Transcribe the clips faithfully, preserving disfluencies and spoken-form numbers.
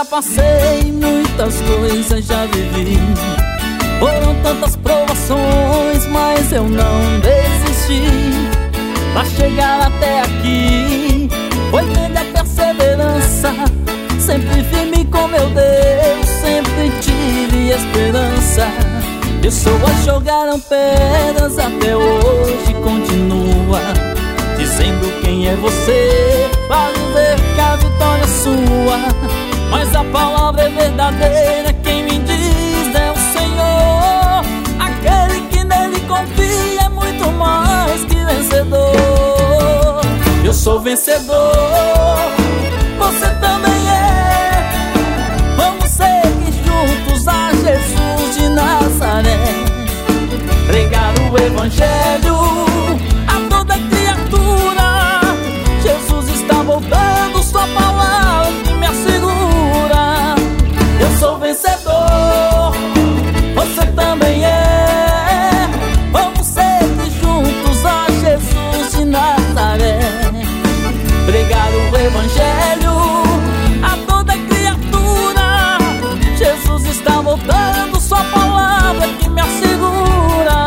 já passei, muitas coisas já vivi. Foram tantas provações, mas eu não desisti. Pra chegar até aqui, foi grande a perseverança. Sempre firme com meu Deus, sempre tive esperança. Pessoas jogaram pedras, até hoje continua dizendo quem é você, pra dizer que a vitória é sua. Mas a palavra é verdadeira, quem me diz é o Senhor. Aquele que nele confia é muito mais que vencedor. Eu sou vencedor, você também é. Vamos seguir juntos a Jesus de Nazaré, pregar o Evangelho a toda criatura. Jesus está voltando, sua palavra que me assegura. Eu sou vencedor, você também é. Vamos seguir juntos a Jesus de Nazaré, pregar o Evangelho a toda criatura. Jesus está voltando, sua palavra que me assegura.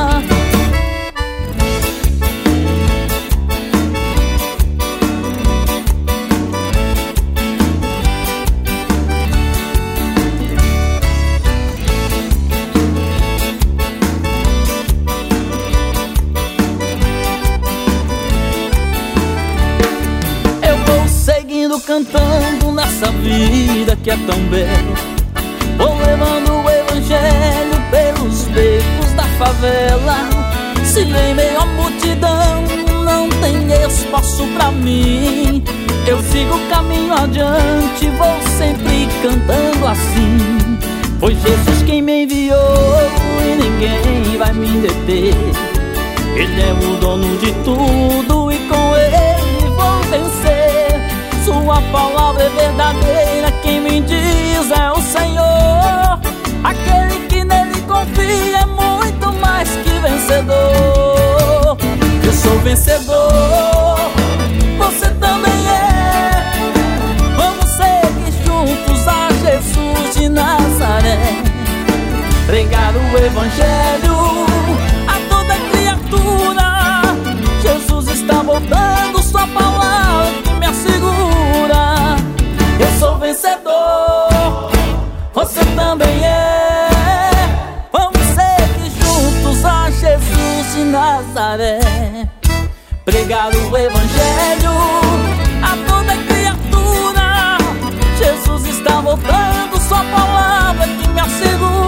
Cantando nessa vida que é tão bela, vou levando o Evangelho pelos becos da favela. Se em meio à multidão não tem espaço pra mim, eu sigo o caminho adiante, vou sempre cantando assim. Foi Jesus quem me enviou e ninguém vai me deter. Ele é o dono de tudo e com ele vou vencer. Sua palavra é verdadeira, quem me diz é o Senhor. Aquele que nele confia é muito mais que vencedor. Eu sou vencedor, você também é. Vamos seguir juntos a Jesus de Nazaré, pregar o Evangelho a toda criatura. Jesus está voltando, sua palavra que me assegura. Eu sou vencedor, você também é. Vamos seguir juntos a Jesus de Nazaré, pregar o Evangelho a toda criatura. Jesus está voltando, sua palavra que me assegura.